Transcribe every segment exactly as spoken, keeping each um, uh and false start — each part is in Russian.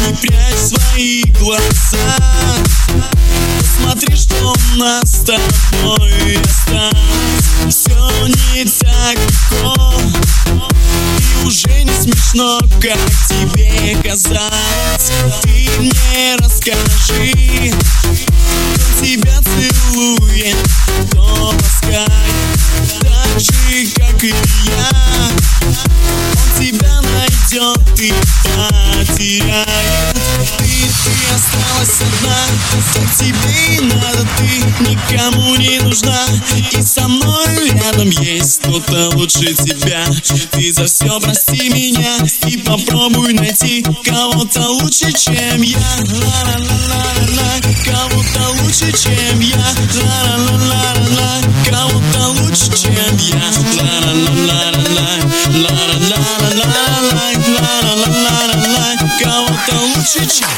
прячь свои глаза. Посмотри, что у нас с тобой осталось. Все не так легко, и уже не смешно, как тебе казалось. Ты мне расскажи, кто тебя целует, кто ласкает, так же, как и я. Он тебя найдет и потеряет. Ты, ты осталась одна, так тебе и надо. Ты никому не нужна, и со мной рядом есть кто-то лучше тебя. Ты за все прости меня и попробуй найти кого-то лучше, чем я. Ла-ла-ла-ла-ла, кого-то лучше, чем я. Ла-ла-ла-ла-ла, кого-то лучше, чем я. Ла-ла-ла-ла-ла, ла-ла-ла-ла-ла, ла-ла-ла-ла-ла, кого-то лучше, чем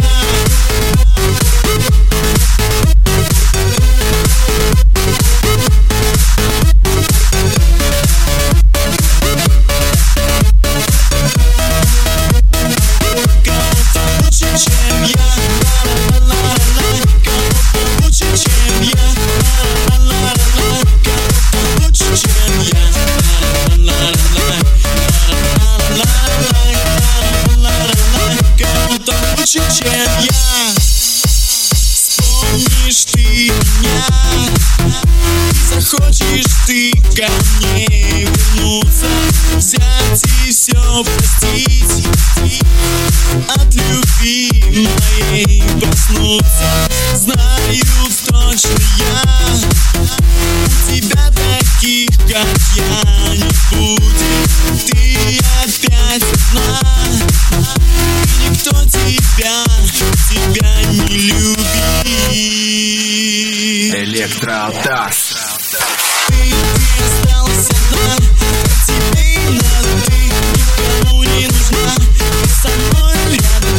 чем я. Вспомнишь ты меня, и захочешь ты ко мне вернуться, взять и все простить, от любви моей проснуться. Знаю точно я, у тебя таких, как я, не будет. Ты опять одна, никто тебя, тебя не любит. Электроалтас. Ты, ты осталась одна, так тебе и надо. Ты никому не нужна, и со мной рядом